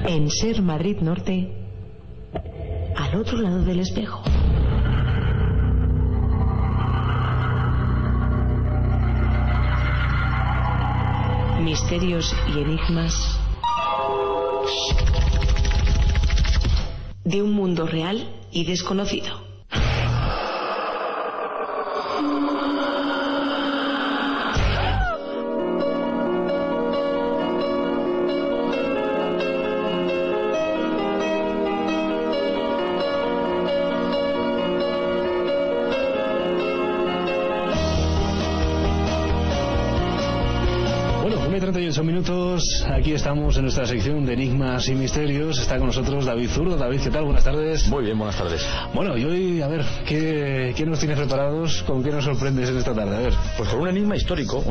En Ser Madrid Norte, al otro lado del espejo. Misterios y enigmas de un mundo real y desconocido. Minutos, aquí estamos en nuestra sección de enigmas y misterios. Está con nosotros David Zurdo. David, ¿qué tal? Buenas tardes. Muy bien, buenas tardes. Bueno, y hoy, a ver, ¿qué nos tienes preparados? ¿Con qué nos sorprendes en esta tarde? A ver. Pues con un enigma histórico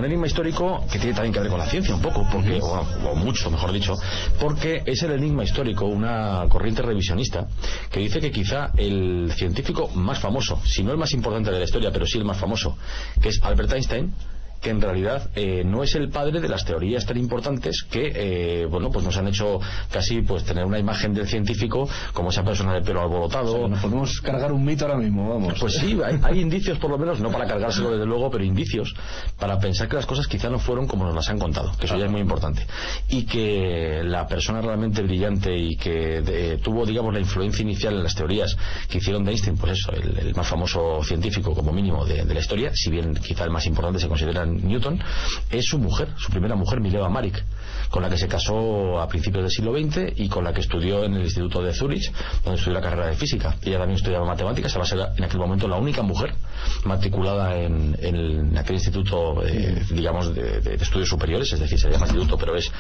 que tiene también que ver con la ciencia un poco, porque, o mucho, mejor dicho, porque es el enigma histórico, una corriente revisionista, que dice que quizá el científico más famoso, si no el más importante de la historia, pero sí el más famoso, que es Albert Einstein, que en realidad no es el padre de las teorías tan importantes que pues nos han hecho casi pues tener una imagen del científico como esa persona de pelo alborotado. O sea, nos podemos cargar un mito ahora mismo, vamos. Pues sí, hay indicios, por lo menos, no para cargárselo desde luego, pero indicios para pensar que las cosas quizá no fueron como nos las han contado, que eso ya es muy importante, y que la persona realmente brillante y que tuvo, digamos, la influencia inicial en las teorías que hicieron de Einstein, pues eso, el más famoso científico como mínimo de la historia, si bien quizá el más importante se considera Newton, es su mujer, su primera mujer, Mileva Maric, con la que se casó a principios del siglo XX y con la que estudió en el Instituto de Zúrich, donde estudió la carrera de física. Ella también estudiaba matemáticas, va a ser en aquel momento la única mujer matriculada en aquel instituto, digamos, de estudios superiores, es decir, se llama instituto, pero es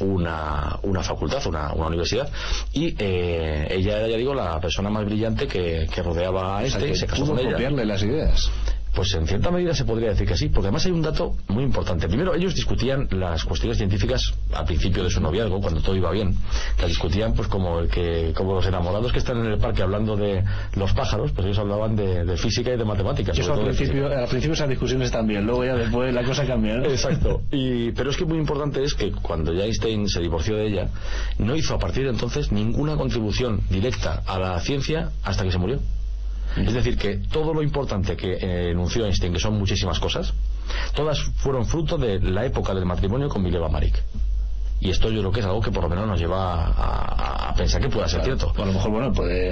una facultad, una universidad, y ella era, ya digo, la persona más brillante que rodeaba a Einstein, que se casó con ella. Copiarle las ideas. Pues en cierta medida se podría decir que sí, porque además hay un dato muy importante. Primero, ellos discutían las cuestiones científicas al principio de su noviazgo, cuando todo iba bien. La discutían pues como los enamorados que están en el parque hablando de los pájaros, pues ellos hablaban de física y de matemáticas. Eso al principio esas discusiones están bien, luego ya después la cosa cambia, ¿no? Exacto. Pero es que muy importante es que cuando ya Einstein se divorció de ella, no hizo a partir de entonces ninguna contribución directa a la ciencia hasta que se murió. Es decir, que todo lo importante que enunció Einstein, que son muchísimas cosas, todas fueron fruto de la época del matrimonio con Mileva Maric. Y esto yo creo que es algo que por lo menos nos lleva a pensar que pueda ser cierto. A lo mejor,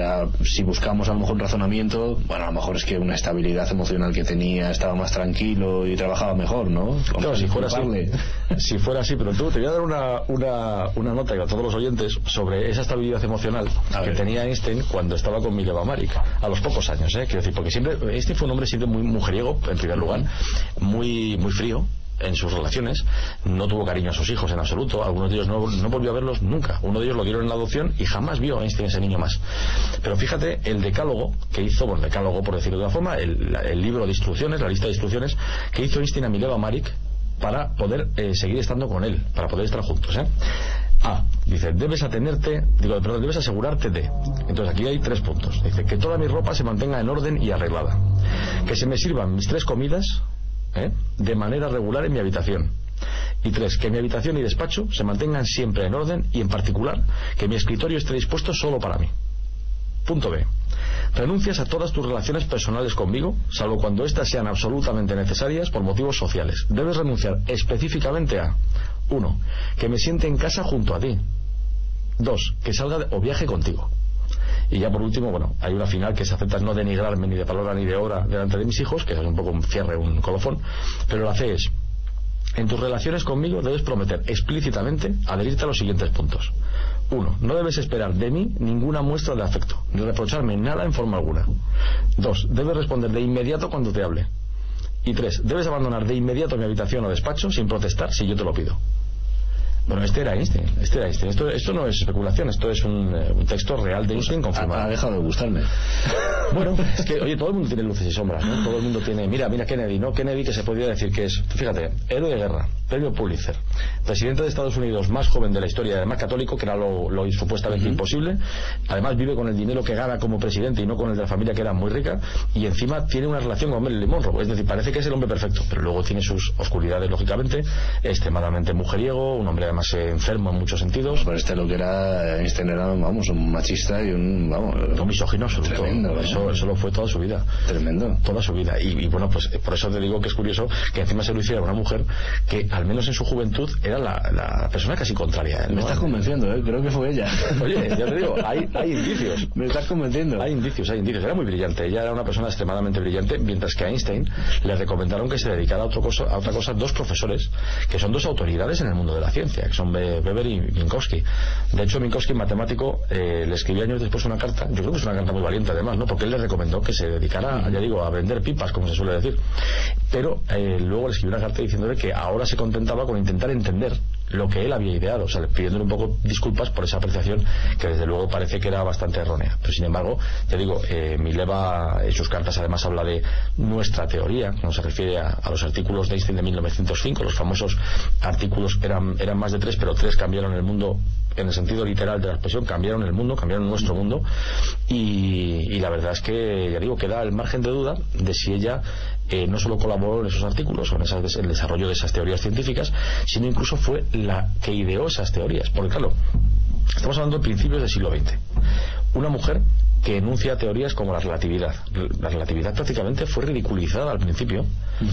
si buscamos a lo mejor un razonamiento, a lo mejor es que una estabilidad emocional que tenía, estaba más tranquilo y trabajaba mejor, ¿no? Claro, si fuera así, pero tú te voy a dar una nota a todos los oyentes sobre esa estabilidad emocional que tenía Einstein cuando estaba con Mileva Maric, a los pocos años, quiero decir, porque siempre, Einstein fue un hombre siempre muy mujeriego, en primer lugar, muy frío en sus relaciones, no tuvo cariño a sus hijos en absoluto, algunos de ellos no volvió a verlos nunca, uno de ellos lo dieron en la adopción y jamás vio a Einstein ese niño más. Pero fíjate el decálogo que hizo, decálogo por decirlo de una forma, el libro de instrucciones, la lista de instrucciones que hizo Einstein a Mileva Maric para poder seguir estando con él, para poder estar juntos. Dice, debes asegurarte de. Entonces aquí hay 3 puntos. Dice, que toda mi ropa se mantenga en orden y arreglada, que se me sirvan mis 3 comidas de manera regular en mi habitación, y 3, que mi habitación y despacho se mantengan siempre en orden, y en particular que mi escritorio esté dispuesto solo para mí. Punto B. Renuncias a todas tus relaciones personales conmigo, salvo cuando éstas sean absolutamente necesarias por motivos sociales. Debes renunciar específicamente a 1. Que me siente en casa junto a ti. 2. Que salga o viaje contigo. Y ya por último, hay una final que es: aceptas no denigrarme ni de palabra ni de obra delante de mis hijos, que es un poco un cierre, un colofón, pero la C es: en tus relaciones conmigo debes prometer explícitamente adherirte a los siguientes puntos. 1. No debes esperar de mí ninguna muestra de afecto, ni reprocharme nada en forma alguna. 2. Debes responder de inmediato cuando te hable. Y 3. Debes abandonar de inmediato mi habitación o despacho sin protestar si yo te lo pido. Bueno, este era Einstein. Esto no es especulación, esto es un texto real de Einstein confirmado. Ha dejado de gustarme. Bueno, es que, oye, todo el mundo tiene luces y sombras, ¿no? Todo el mundo tiene... Mira Kennedy, ¿no? Kennedy, que se podría decir que es, fíjate, héroe de guerra, premio Pulitzer, presidente de Estados Unidos más joven de la historia, además católico, que era lo supuestamente imposible, además vive con el dinero que gana como presidente y no con el de la familia, que era muy rica, y encima tiene una relación con Marilyn Monroe, es decir, parece que es el hombre perfecto, pero luego tiene sus oscuridades, lógicamente, extremadamente mujeriego, un hombre además enfermo en muchos sentidos. Pero lo que era Einstein era, vamos, un machista y un misógino absoluto. Tremendo, eso lo fue toda su vida. Tremendo. Toda su vida. Y bueno, pues por eso te digo que es curioso que encima se lo hiciera una mujer que, al menos en su juventud, era la persona casi contraria, ¿no? Me estás convenciendo, creo que fue ella. Oye, ya te digo, hay indicios. Me estás convenciendo. Hay indicios. Era muy brillante. Ella era una persona extremadamente brillante, mientras que a Einstein le recomendaron que se dedicara a otra cosa dos profesores que son dos autoridades en el mundo de la ciencia, que son Weber y Minkowski. De hecho, Minkowski, matemático, le escribió años después una carta. Yo creo que es una carta muy valiente, además, ¿no? Porque él le recomendó que se dedicara, ya digo, a vender pipas, como se suele decir. Pero luego le escribió una carta diciéndole que ahora se contentaba con intentar entender lo que él había ideado, o sea, pidiéndole un poco disculpas por esa apreciación que desde luego parece que era bastante errónea. Pero sin embargo, ya digo, Mileva en sus cartas además habla de nuestra teoría, cuando se refiere a los artículos de Einstein de 1905, los famosos artículos eran más de 3, pero 3 cambiaron el mundo en el sentido literal de la expresión, cambiaron el mundo, cambiaron nuestro mundo, y la verdad es que, ya digo, queda el margen de duda de si ella no solo colaboró en esos artículos o en el desarrollo de esas teorías científicas, sino incluso fue la que ideó esas teorías. Porque claro, estamos hablando de principios del siglo XX. Una mujer que enuncia teorías como la relatividad. La relatividad prácticamente fue ridiculizada al principio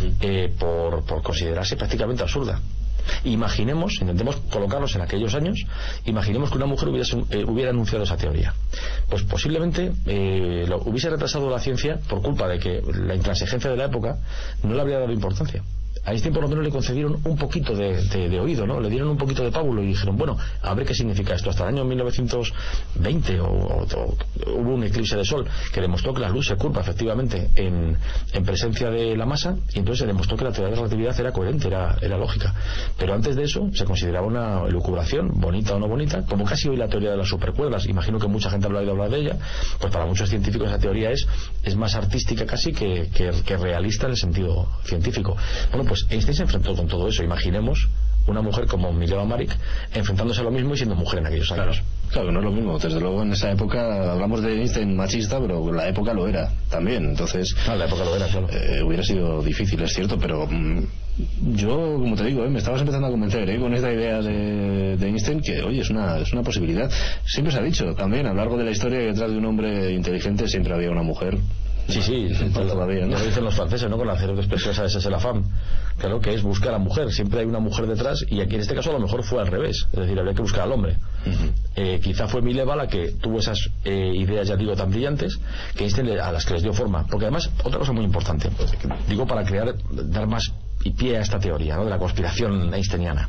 por considerarse prácticamente absurda. Imaginemos, intentemos colocarnos en aquellos años, imaginemos que una mujer hubiera anunciado esa teoría. Pues posiblemente hubiese retrasado la ciencia por culpa de que la intransigencia de la época no le habría dado importancia. A Einstein por lo menos le concedieron un poquito de oído, ¿no? Le dieron un poquito de pábulo y dijeron, bueno, a ver qué significa esto. Hasta el año 1920 hubo un eclipse de sol que demostró que la luz se curva efectivamente en presencia de la masa, y entonces se demostró que la teoría de la relatividad era coherente, era lógica. Pero antes de eso se consideraba una elucubración, bonita o no bonita, como casi hoy la teoría de las supercuerdas. Imagino que mucha gente ha oído hablar de ella. Pues para muchos científicos esa teoría es más artística casi que realista en el sentido científico. Bueno, pues Einstein se enfrentó con todo eso. Imaginemos una mujer como Mileva Maric enfrentándose a lo mismo y siendo mujer en aquellos años. Claro, que no es lo mismo. Desde luego en esa época hablamos de Einstein machista, pero la época lo era también. Entonces, la época lo era, claro. Hubiera sido difícil, es cierto, pero yo, como te digo, me estabas empezando a convencer con esta idea de Einstein, que oye, es una posibilidad. Siempre se ha dicho también, a lo largo de la historia, que detrás de un hombre inteligente siempre había una mujer. Sí, todavía, ¿no? Lo dicen los franceses, ¿no? Con la célebre expresión esa es la femme. Claro, que es buscar a la mujer. Siempre hay una mujer detrás, y aquí en este caso a lo mejor fue al revés. Es decir, habría que buscar al hombre. Quizá fue Mileva la que tuvo esas ideas, ya digo, tan brillantes, que Einstein a las que les dio forma. Porque además, otra cosa muy importante, digo, para dar más y pie a esta teoría, ¿no?, de la conspiración einsteiniana.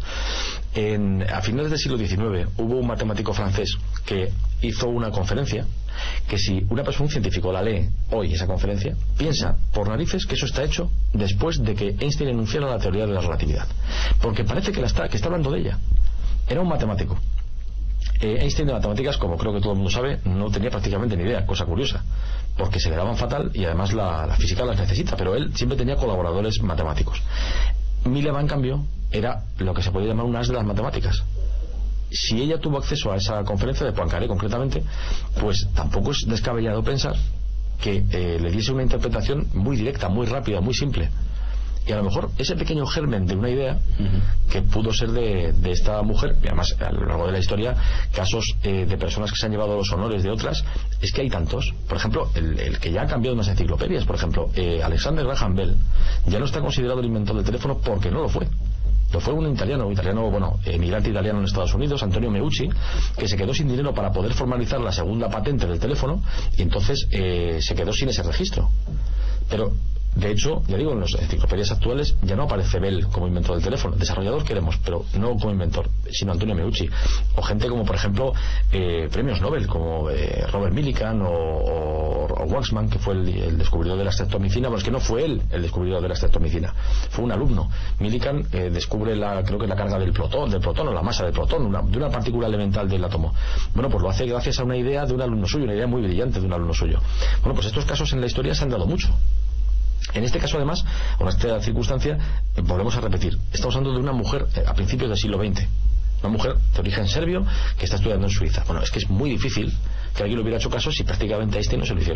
A finales del siglo XIX hubo un matemático francés que hizo una conferencia que, si un científico la lee hoy, esa conferencia, piensa por narices que eso está hecho después de que Einstein enunciara la teoría de la relatividad, porque parece que está hablando de ella. Era un matemático. Einstein de matemáticas, como creo que todo el mundo sabe, no tenía prácticamente ni idea, cosa curiosa, porque se le daban fatal y además la física las necesita, pero él siempre tenía colaboradores matemáticos. Mileva, en cambio, era lo que se podía llamar un as de las matemáticas. Si ella tuvo acceso a esa conferencia de Poincaré concretamente, pues tampoco es descabellado pensar que le diese una interpretación muy directa, muy rápida, muy simple. Y a lo mejor ese pequeño germen de una idea que pudo ser de esta mujer, y además a lo largo de la historia, casos de personas que se han llevado los honores de otras, es que hay tantos. Por ejemplo, el que ya ha cambiado unas enciclopedias, por ejemplo, Alexander Graham Bell ya no está considerado el inventor del teléfono porque no lo fue. Lo fue un italiano, emigrante italiano en Estados Unidos, Antonio Meucci, que se quedó sin dinero para poder formalizar la segunda patente del teléfono, y entonces se quedó sin ese registro. Pero de hecho, ya digo, en las enciclopedias actuales ya no aparece Bell como inventor del teléfono. Desarrollador queremos, pero no como inventor, sino Antonio Meucci. O gente como, por ejemplo, premios Nobel, como Robert Millikan o Waxman, que fue el descubridor de la estreptomicina. Bueno, es que no fue él el descubridor de la estreptomicina, fue un alumno. Millikan descubre creo que la carga del protón o la masa del protón, de una partícula elemental del átomo. Bueno, pues lo hace gracias a una idea de un alumno suyo, una idea muy brillante de un alumno suyo. Bueno, pues estos casos en la historia se han dado mucho. En este caso, además, con esta circunstancia, volvemos a repetir, estamos hablando de una mujer a principios del siglo XX, una mujer de origen serbio que está estudiando en Suiza. Bueno, es que es muy difícil que alguien le hubiera hecho caso si prácticamente a Einstein no se lo hicieron.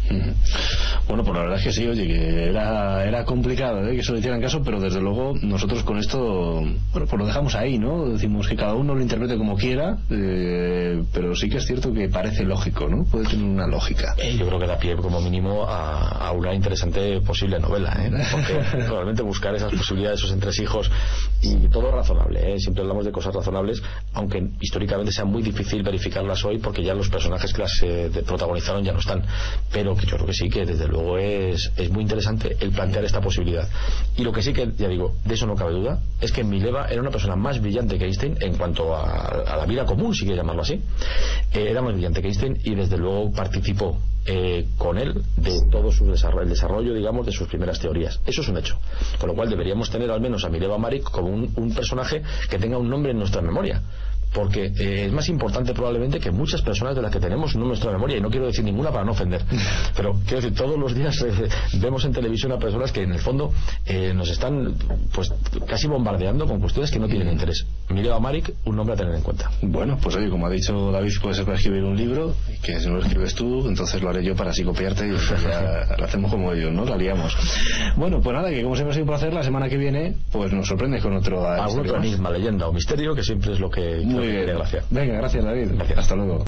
Bueno, pues la verdad es que sí, oye, que era complicado que se le hicieran caso, pero desde luego nosotros con esto, bueno, pues lo dejamos ahí, ¿no? Decimos que cada uno lo interprete como quiera, pero sí que es cierto que parece lógico, ¿no? Puede tener una lógica. Yo creo que da pie como mínimo a una interesante posible novela, porque realmente buscar esas posibilidades, esos entresijos, y todo razonable, siempre hablamos de cosas razonables, aunque históricamente sea muy difícil verificarlas hoy porque ya los personajes que las protagonizaron ya no están, pero que yo creo que sí, que desde luego es muy interesante el plantear esta posibilidad. Y lo que sí que, ya digo, de eso no cabe duda, es que Mileva era una persona más brillante que Einstein en cuanto a la vida común, si quieres llamarlo así. Era más brillante que Einstein y desde luego participó con él de todo el desarrollo, digamos, de sus primeras teorías. Eso es un hecho. Con lo cual deberíamos tener al menos a Mileva Maric como un personaje que tenga un nombre en nuestra memoria, porque es más importante probablemente que muchas personas de las que tenemos en nuestra memoria, y no quiero decir ninguna para no ofender, pero quiero decir, todos los días vemos en televisión a personas que en el fondo nos están pues casi bombardeando con cuestiones que no tienen interés. Mileva Maric, un nombre a tener en cuenta. Bueno, pues oye, como ha dicho David, puede ser para escribir un libro, que si no lo escribes tú, entonces lo haré yo para así copiarte y ya lo hacemos como ellos, ¿no? La liamos. Bueno, pues nada, que como siempre ha sido un placer, la semana que viene pues nos sorprendes con algún otro enigma, leyenda o misterio, que siempre es lo que muy bien. Gracias. Venga, gracias David. Gracias. Hasta luego.